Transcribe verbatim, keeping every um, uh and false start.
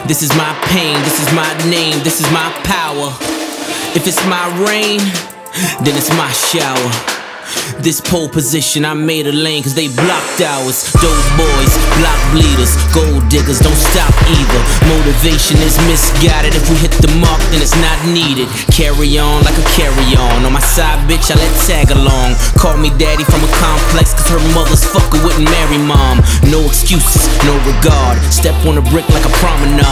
This is my pain, this is my name, this is my power. If it's my rain, then it's my shower. This pole position, I made a lane cause they blocked ours. Dope boys, block bleeders, gold diggers, don't stop either. Motivation is misguided, if we hit the mark then it's not needed. Carry on like a carry-on, on my side bitch I let tag along. Call me daddy from a complex cause her mother's fucker wouldn't marry mom. No excuses, no regard, step on a brick like a promenade.